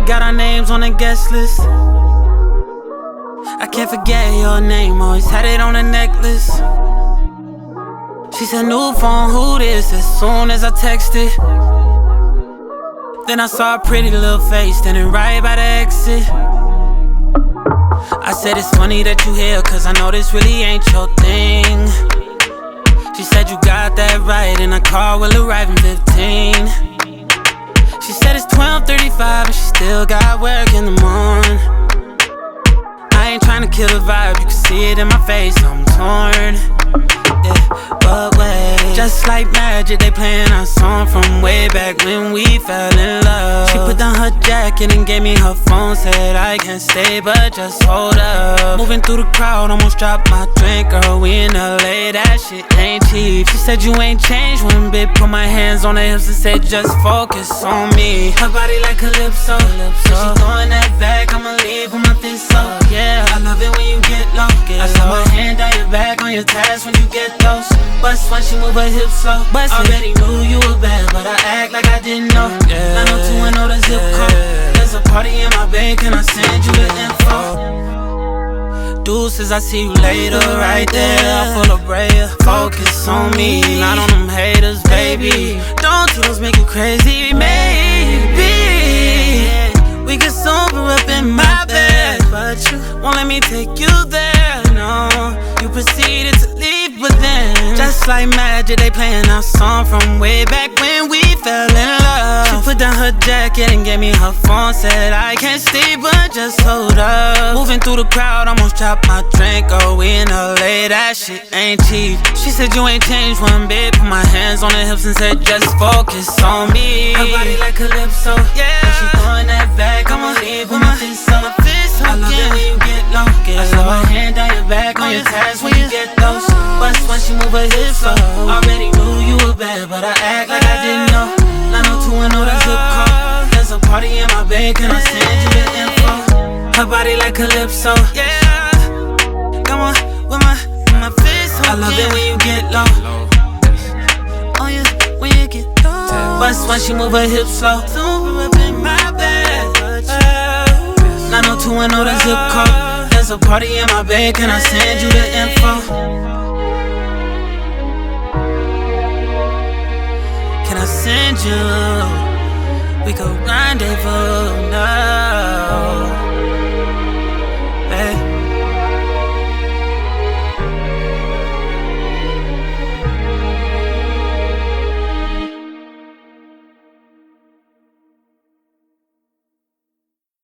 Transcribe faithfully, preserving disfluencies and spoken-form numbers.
got our names on the guest list. I can't forget your name, always had it on a necklace. She said, new phone, who this? As soon as I texted, then I saw a pretty little face standing right by the exit. I said, it's funny that you here, cause I know this really ain't your thing. She said, you got that right, and a car will arrive in fifteen. She said, it's twelve thirty-five, and she still got work in the morning. I ain't tryna kill the vibe, you can see it in my face, I'm torn. Yeah, but wait, just like magic, they playing our song from way back when we fell in love. She put down her jacket and gave me her phone, said I can't stay, but just hold up. Moving through the crowd, almost dropped my drink, girl, we in L A, that shit ain't cheap. She said you ain't changed one bit, put my hands on her hips and said just focus on me. Her body like Calypso, Calypso. She throwing that back, I'ma leave with my fist up. Yeah, I love it when you get low. Get I saw my hand down your back on your tats when you get those. Bust when she move her hips slow. Bust already it. Knew you were bad, but I act like I didn't know. Yeah, nine oh two and oh the zip code. There's a party in my bed, can I send you the info? Deuces, I see you later, right there. Full of prayer, focus on me, not on them haters, baby. Don't do those make you crazy, maybe we could sober up in my bed, but you won't let me take you there, no. You proceeded to leave, but then just like magic, they playing our song from way back when we fell in love. She put down her jacket and gave me her phone, said I can't stay, but just hold up. Moving through the crowd, almost dropped my drink, oh, we in L A, that shit ain't cheap. She said you ain't changed one bit, put my hands on her hips and said just focus on me. Her body like Calypso, yeah. When she throwing that back, I'ma leave with my fist up. I love it when you get low. Get I saw my hand down your back on your tats when you get those. Bust when she move her hips slow. Already knew you were bad, but I act like I didn't know. nine oh two and oh the zip code. There's a party in my bed, can I send you the info? Her body like Calypso, yeah. Come on, with my, with my fist up. I love it when you get low. Oh yeah, when you get low. Bust when she move her hips slow. Super up in my bed. nine oh two and oh the zip code. There's a party in my bed, can I send you the info? Can I send you? We go rendezvous now.